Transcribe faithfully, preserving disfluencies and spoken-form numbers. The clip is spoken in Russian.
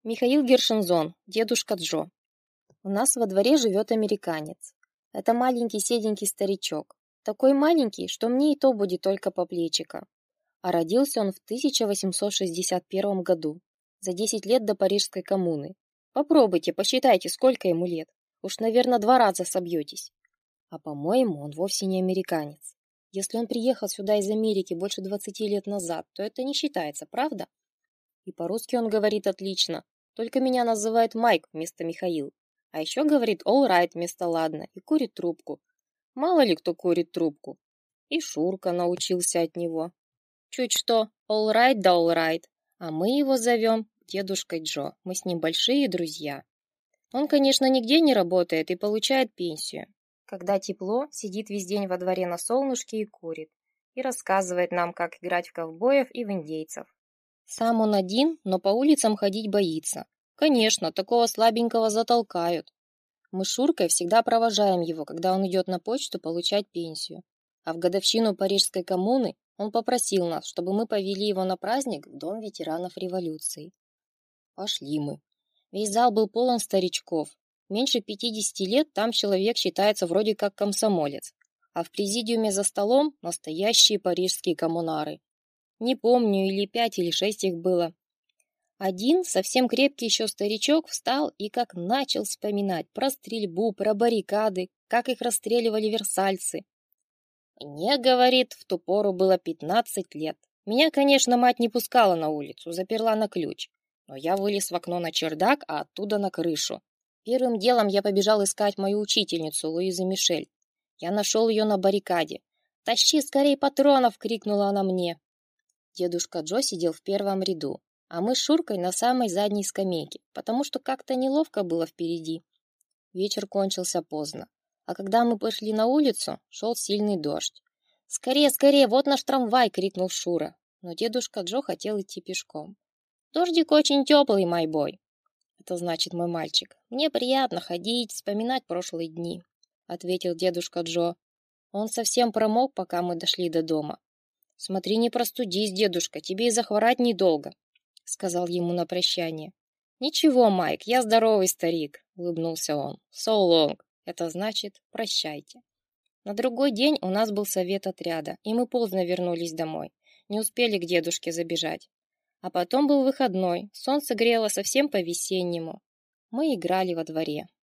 Михаил Гершензон, дедушка Джо. У нас во дворе живет американец. Это маленький седенький старичок. Такой маленький, что мне и то будет только по плечико. А родился он в тысяча восемьсот шестьдесят первом году, за десять лет до Парижской коммуны. Попробуйте, посчитайте, сколько ему лет. Уж, наверное, два раза собьетесь. А, по-моему, он вовсе не американец. Если он приехал сюда из Америки больше двадцати лет назад, то это не считается, правда? И по-русски он говорит отлично, только меня называет Майк вместо Михаил. А еще говорит all right вместо ладно и курит трубку. Мало ли кто курит трубку. И Шурка научился от него. Чуть что, all right да all right. А мы его зовем дедушкой Джо. Мы с ним большие друзья. Он, конечно, нигде не работает и получает пенсию. Когда тепло, сидит весь день во дворе на солнышке и курит. И рассказывает нам, как играть в ковбоев и в индейцев. Сам он один, но по улицам ходить боится. Конечно, такого слабенького затолкают. Мы с Шуркой всегда провожаем его, когда он идет на почту получать пенсию. А в годовщину Парижской коммуны он попросил нас, чтобы мы повели его на праздник в Дом ветеранов революции. Пошли мы. Весь зал был полон старичков. Меньше пятидесяти лет там человек считается вроде как комсомолец. А в президиуме за столом настоящие парижские коммунары. Не помню, или пять, или шесть их было. Один, совсем крепкий еще старичок, встал и как начал вспоминать про стрельбу, про баррикады, как их расстреливали версальцы. Мне, говорит, в ту пору было пятнадцать лет. Меня, конечно, мать не пускала на улицу, заперла на ключ. Но я вылез в окно на чердак, а оттуда на крышу. Первым делом я побежал искать мою учительницу, Луизу Мишель. Я нашел ее на баррикаде. «Тащи скорей патронов!» — крикнула она мне. Дедушка Джо сидел в первом ряду, а мы с Шуркой на самой задней скамейке, потому что как-то неловко было впереди. Вечер кончился поздно, а когда мы пошли на улицу, шел сильный дождь. «Скорее, скорее, вот наш трамвай!» — крикнул Шура, но дедушка Джо хотел идти пешком. «Дождик очень теплый, мой бой!» «Это значит, мой мальчик, мне приятно ходить, вспоминать прошлые дни», — ответил дедушка Джо. Он совсем промок, пока мы дошли до дома. «Смотри, не простудись, дедушка, тебе и захворать недолго», — сказал ему на прощание. «Ничего, Майк, я здоровый старик», — улыбнулся он. «So long», это значит «прощайте». На другой день у нас был совет отряда, и мы поздно вернулись домой, не успели к дедушке забежать. А потом был выходной, солнце грело совсем по-весеннему. Мы играли во дворе.